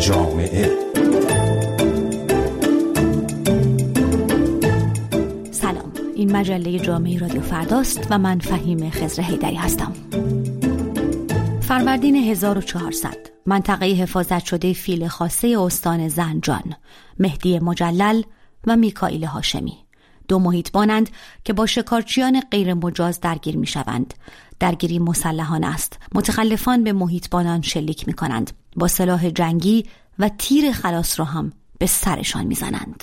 جامعه. سلام، این مجله جامعه رادیو فرداست و من فهیم خضر حیدری هستم. فروردین 1400 منطقه حفاظت شده فیل خاصه استان زنجان، مهدی مجلل و میکائیل هاشمی، دو محیطبانند که با شکارچیان غیر مجاز درگیر می شوند. درگیری مسلحانه است. متخلفان به محیطبانان شلیک می کنند. با سلاح جنگی و تیر خلاص را هم به سرشان می زنند.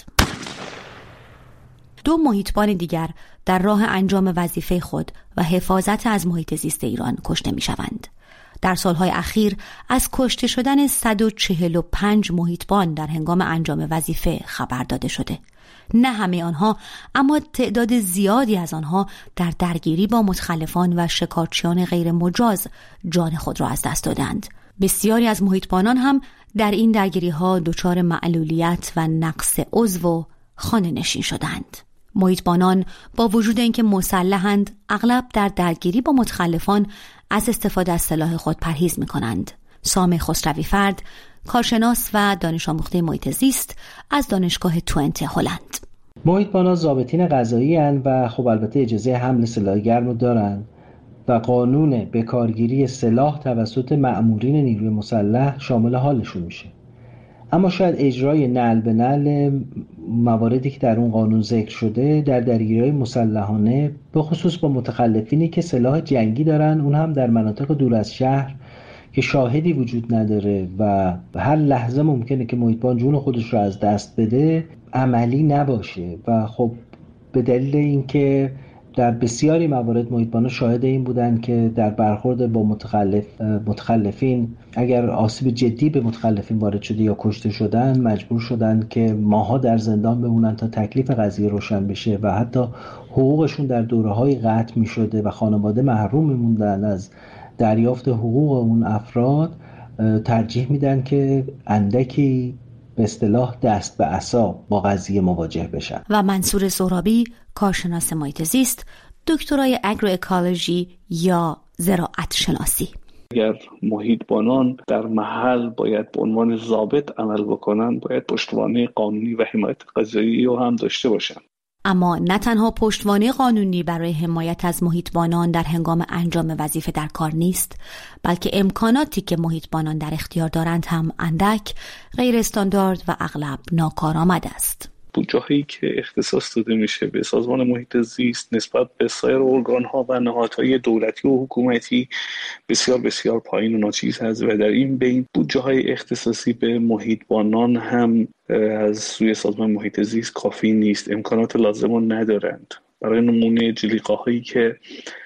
دو محیطبان دیگر در راه انجام وظیفه خود و حفاظت از محیط زیست ایران کشته می شوند. در سالهای اخیر از کشته شدن 145 محیطبان در هنگام انجام وظیفه خبر داده شده. نه همه آنها، اما تعداد زیادی از آنها در درگیری با متخلفان و شکارچیان غیر مجاز جان خود را از دست دادند. بسیاری از محیطبانان هم در این درگیری ها دچار معلولیت و نقص عضو و خانه نشین شدند. محیطبانان با وجود اینکه مسلحند، اغلب در درگیری با متخلفان از استفاده از سلاح خود پرهیز می‌کنند. سام خسروی فرد، کارشناس و دانش آموخته محیط زیست از دانشگاه توئنت هلند. محیطبانان ضابطین قضایی اند و خب البته اجازه حمل سلاح گرم رو دارن و قانون به کارگیری سلاح توسط مأمورین نیروی مسلح شامل حالشون میشه. اما شاید اجرای نعل به نعل مواردی که در اون قانون ذکر شده در درگیری‌های مسلحانه، به خصوص با متخلفینی که سلاح جنگی دارن، اون هم در مناطق دور از شهر که شاهدی وجود نداره و هر لحظه ممکنه که محیطبان جون خودش رو از دست بده، عملی نباشه. و خب به دلیل اینکه در بسیاری موارد محیطبان‌ها شاهد این بودن که در برخورد با متخلفین اگر آسیب جدی به متخلفین وارد شده یا کشته شدن، مجبور شدن که ماها در زندان بمونن تا تکلیف قضیه روشن بشه و حتی حقوقشون در دوره‌های قطع می‌شده و خانواده محروم می‌موندن از دریافت حقوق اون افراد. ترجیح میدن که اندکی به اصطلاح دست به عصا با قضیه مواجه بشن. و منصور سهرابی، کارشناس محیط زیست، دکترای اگرو اکولوژی یا زراعت شناسی. اگر محیطبانان در محل باید به عنوان ضابط عمل بکنن، باید پشتوانه قانونی و حمایت قضایی رو هم داشته باشن. اما نه تنها پشتوانه قانونی برای حمایت از محیطبانان در هنگام انجام وظیفه در کار نیست، بلکه امکاناتی که محیطبانان در اختیار دارند هم اندک، غیر استاندارد و اغلب ناکارآمد است. بودجه‌هایی که اختصاص داده میشه به سازمان محیط زیست نسبت به سایر ارگان‌ها و نهادهای دولتی و حکومتی بسیار بسیار پایین و ناچیز هست و در این بین بودجه‌های اختصاصی به محیطبانان هم از سوی سازمان محیط زیست کافی نیست. امکانات لازم رو ندارند. برای نمونه جلیقه‌هایی که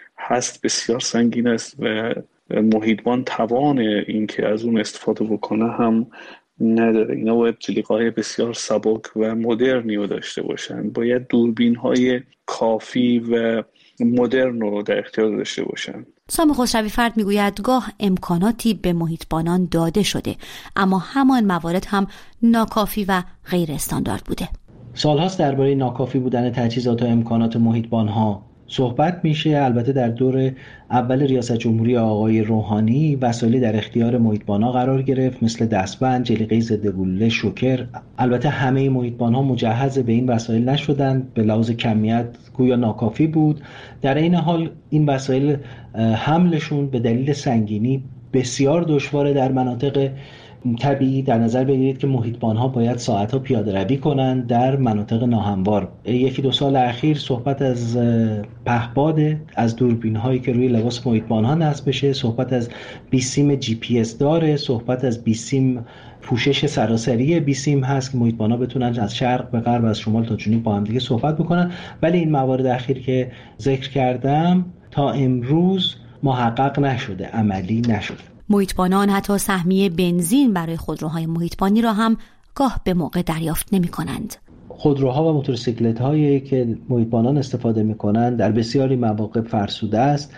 هست بسیار سنگین است و محیطبان توان این که از اون استفاده بکنه هم نداره. اینا باید جلیقه‌های بسیار سبک و مدرنی رو داشته باشن. باید دوربین‌های کافی و مدرن رو در اختیار داشته باشن. سام خسروی فرد میگوید گاه امکاناتی به محیطبانان داده شده، اما همان موارد هم ناکافی و غیر استاندارد بوده. سالهاست درباره ناکافی بودن تجهیزات و امکانات محیطبان‌ها صحبت میشه. البته در دور اول ریاست جمهوری آقای روحانی وسایلی در اختیار محیطبان‌ها قرار گرفت، مثل دستبند، جلیقه ضد گلوله، شوکر. البته همه محیطبان‌ها مجهز به این وسایل نشدن، به لحاظ کمیت گویا ناکافی بود. در این حال این وسایل حملشون به دلیل سنگینی بسیار دشواره در مناطق طبیعی. در نظر بگیرید که محیطبان‌ها باید ساعت‌ها پیاده روی کنند در مناطق ناهموار. یکی دو سال اخیر صحبت از پهپاد، از دوربین‌هایی که روی لباس محیطبان‌ها نصب بشه، صحبت از بیسیم GPS داره، صحبت از بیسیم پوشش سراسری بیسیم هست که محیطبان‌ها بتونن از شرق به غرب، از شمال تا جنوب با هم دیگه صحبت بکنن. ولی این موارد اخیر که ذکر کردم تا امروز محقق نشده، عملی نشده. محیطبانان حتی سهمیه بنزین برای خودروهای محیطبانی را هم گاه به موقع دریافت نمی کنند. خودروها و موتورسیکلت هایی که محیطبانان استفاده می کنند در بسیاری مواقع فرسوده است.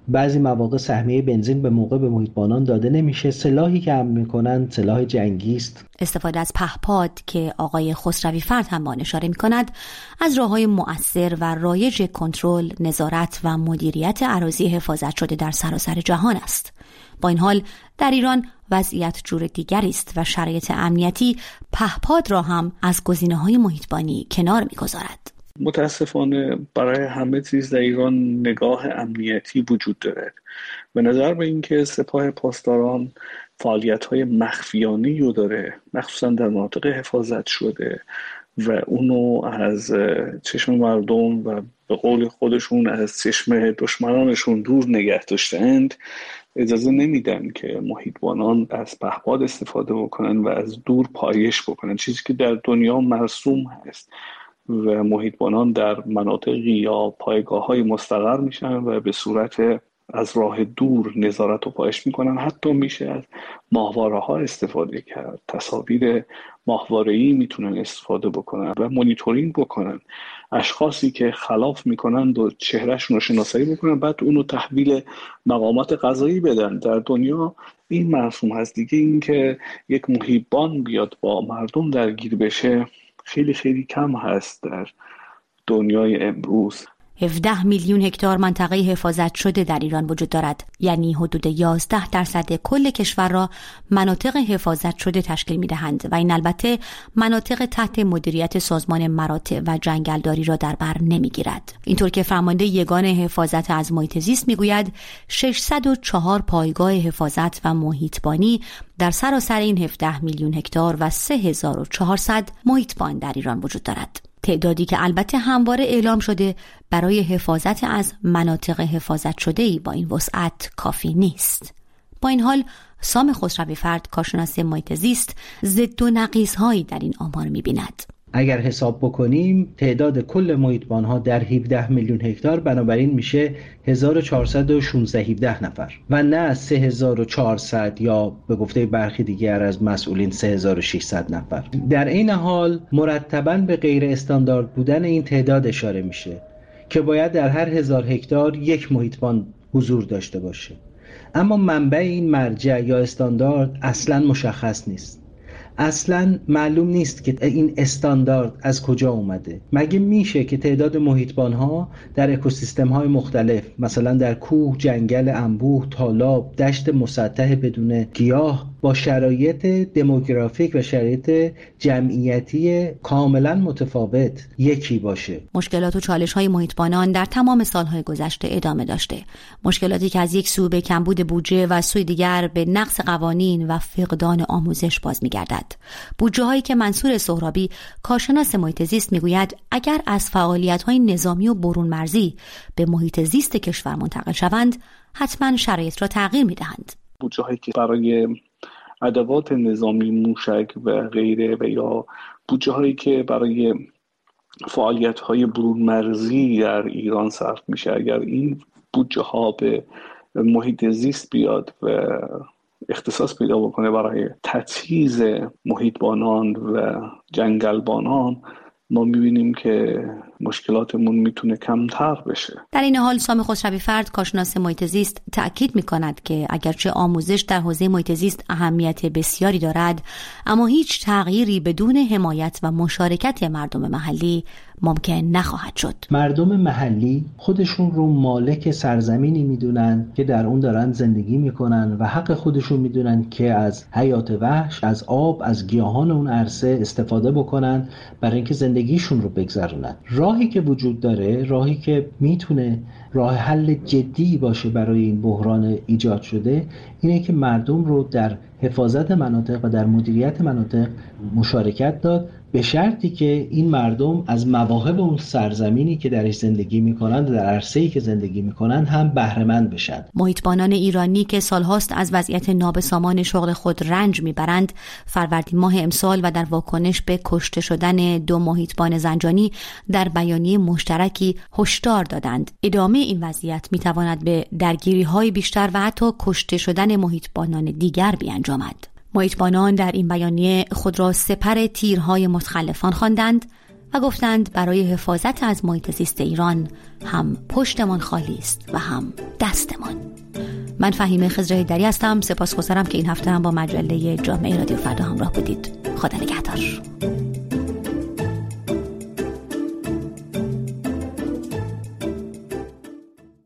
بعضی مواقع سهمیه بنزین به موقع به محیطبانان داده نمیشه. سلاحی که حمل میکنن سلاح جنگی است. استفاده از پهپاد که آقای خسروی فرد هم آن اشاره میکند از راه‌های مؤثر و رایج کنترل، نظارت و مدیریت اراضی حفاظت شده در سراسر جهان است. با این حال در ایران وضعیت جور دیگری است و شرایط امنیتی پهپاد را هم از گزینه‌های محیطبانی کنار می‌گذارد. متاسفانه برای همه چیز در ایران نگاه امنیتی وجود دارد. به نظر به این که سپاه پاسداران فعالیت‌های مخفیانه‌ای رو داره، مخصوصا در مناطق حفاظت شده و اونو از چشم مردم و به قول خودشون از چشم دشمنانشون دور نگه داشتند، اجازه نمیدن که محیطبانان از پهپاد استفاده بکنن و از دور پایش بکنن، چیزی که در دنیا مرسوم هست و محیطبانان در مناطقی یا پایگاه‌های مستقر میشن و به صورت از راه دور نظارت و پایش میکنن. حتی میشه از ماهواره‌ها استفاده کرد، تصاویر ماهواره‌ای میتونن استفاده بکنن و مانیتورینگ بکنن اشخاصی که خلاف میکنن و چهرهشون رو شناسایی بکنن، بعد اونو تحویل مقامات قضایی بدن. در دنیا این مرسوم هست دیگه. این که یک محیطبان بیاد با مردم درگیر بشه خیلی خیلی کم هست در دنیای امروز. 17 میلیون هکتار منطقه حفاظت شده در ایران وجود دارد، یعنی حدود 11% کل کشور را مناطق حفاظت شده تشکیل می‌دهند و این البته مناطق تحت مدیریت سازمان مراتع و جنگلداری را در بر نمی‌گیرد. اینطور که فرمانده یگان حفاظت از محیط زیست می‌گوید 604 پایگاه حفاظت و محیطبانی در سراسر این 17 میلیون هکتار و 3400 محیطبان در ایران وجود دارد. تعدادی که البته همواره اعلام شده برای حفاظت از مناطق حفاظت شده‌ای با این وسعت کافی نیست. با این حال سام خسروی فرد کارشناس محیط زیست ضد و نقیض‌هایی در این آمار می‌بیند. اگر حساب بکنیم تعداد کل محیطبان‌ها در 17 میلیون هکتار بنابراین میشه 1416 نفر و نه 3400 یا به گفته برخی دیگر از مسئولین 3600 نفر. در این حال مرتباً به غیر استاندارد بودن این تعداد اشاره میشه که باید در هر 1000 هکتار یک محیطبان حضور داشته باشه. اما منبع این مرجع یا استاندارد اصلاً مشخص نیست. اصلا معلوم نیست که این استاندارد از کجا اومده. مگه میشه که تعداد محیطبان‌ها در اکوسیستم‌های مختلف، مثلا در کوه، جنگل انبوه، تالاب، دشت مسطح بدون گیاه، با شرایط دموگرافیک و شرایط جمعیتی کاملا متفاوت یکی باشه؟ مشکلات و چالش‌های محیطبانان در تمام سال‌های گذشته ادامه داشته. مشکلاتی که از یک سو به کمبود بودجه و سوی دیگر به نقص قوانین و فقدان آموزش باز می‌گردد. بودجه‌هایی که منصور سهرابی کارشناس محیط زیست میگوید اگر از فعالیت‌های نظامی و برون مرزی به محیط زیست کشور منتقل شوند حتما شرایط را تغییر می‌دهند. بودجه‌هایی که برای ادوات نظامی، موشک و غیره و یا بودجه‌هایی که برای فعالیت‌های برون مرزی در ایران صرف میشه، اگر این بودجه‌ها به محیط زیست بیاد و اختصاص پیدا بکنه برای تجهیز محیطبانان و جنگلبانان، ما میبینیم که مشکلاتمون میتونه کمتر بشه. در این حال سام خسروی فرد کارشناس محیط زیست تأکید میکند که اگرچه آموزش در حوزه محیط زیست اهمیت بسیاری دارد، اما هیچ تغییری بدون حمایت و مشارکت مردم محلی ممکن نخواهد شد. مردم محلی خودشون رو مالک سرزمینی میدونن که در اون دارن زندگی میکنن و حق خودشون میدونن که از حیات وحش، از آب، از گیاهان اون عرصه استفاده بکنن برای اینکه زندگیشون رو بگذرونن. راهی که وجود داره، راهی که میتونه راه حل جدی باشه برای این بحران ایجاد شده، اینه که مردم رو در حفاظت مناطق و در مدیریت مناطق مشارکت داد، به شرطی که این مردم از مواهب اون سرزمینی که درش زندگی میکنند و در عرصه‌ای که زندگی میکنند هم بهره‌مند بشن. محیطبانان ایرانی که سالهاست از وضعیت نابسامان شغل خود رنج میبرند، فروردین ماه امسال و در واکنش به کشته شدن 2 محیطبان زنجانی در بیانیه مشترکی هشدار دادند ادامه این وضعیت میتواند به درگیری‌های بیشتر و حتی کشته شدن محیطبانان دیگر بیانجامد. محیطبانان در این بیانیه خود را سپر تیرهای متخلفان خواندند و گفتند برای حفاظت از محیط زیست ایران هم پشتمان خالی است و هم دستمان. من فهیمه خضر حیدری هستم. سپاسگزارم که این هفته هم با مجله جامعه رادیو فردا همراه بودید. خدا نگهدار.